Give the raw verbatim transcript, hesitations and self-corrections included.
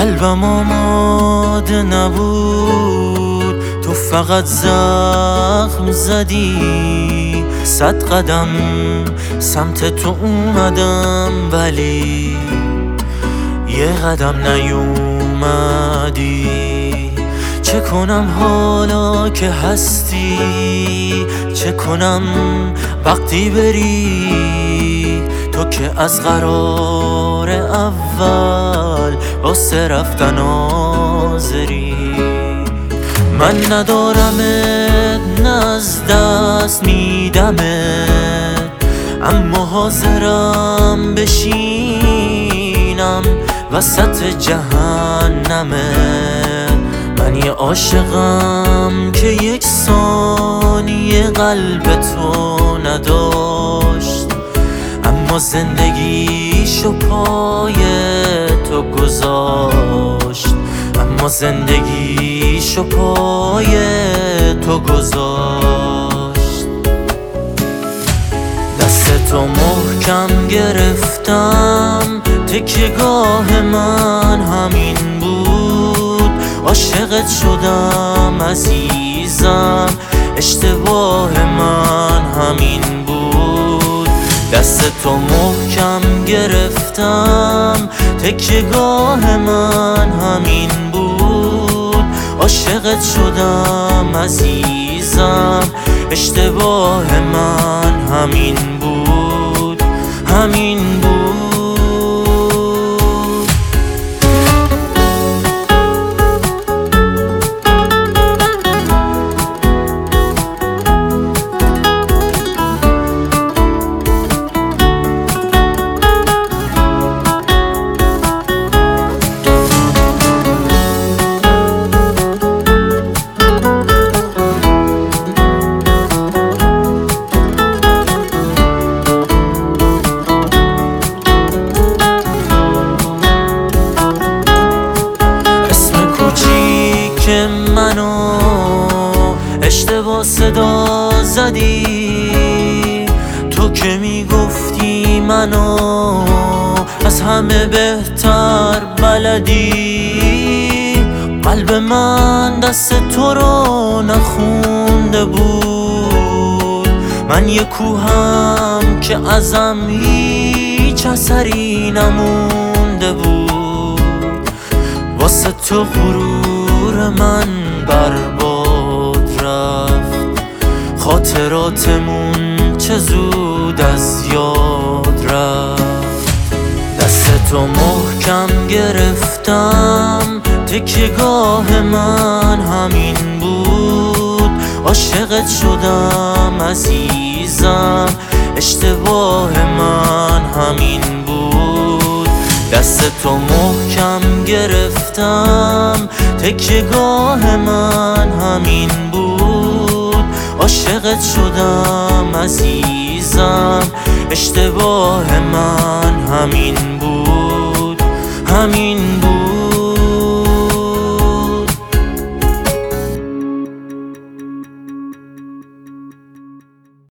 قلبم آماده نبود، تو فقط زخم زدی. صد قدم سمت تو اومدم ولی یه قدم نیومدی. چه کنم حالا که هستی، چه کنم وقتی بری، تو که از قرار اول واسه رفتن حاضری. من ندارمت نه از دست میدمت، اما حاضرم بشینم وسط جهنمه. من یه عاشقم که یک ثانیه قلب تو نداشت، اما زندگیشو پای تو گذاشت، اما زندگیشو پای تو گذاشت. دستتو محکم گرفتم، تکیه‌گاه من همین بود. عاشقت شدم عزیزم، اشتباه من همین بود. دستتو محکم گرفتم، تکیه‌گاه من همین بود. عاشقت شدم عزیزم، اشتباه من همین بود، همین بود. که منو اشتباه صدا زدی، تو که میگفتی منو از همه بهتر بلدی. قلب من دست تو رو نخونده بود، من یه کوهم که ازم هیچ اثری نمونده بود. واسه تو غرور من برباد رفت، خاطراتمون چه زود از یاد رفت. دستتو محکم گرفتم، تکیه‌گاه من همین بود. عاشقت شدم عزیزم، اشتباه من همین بود. دستتو محکم گرفتم، تکیه‌گاه من همین بود. عاشقت شدم عزیزم، اشتباه من همین بود، همین بود.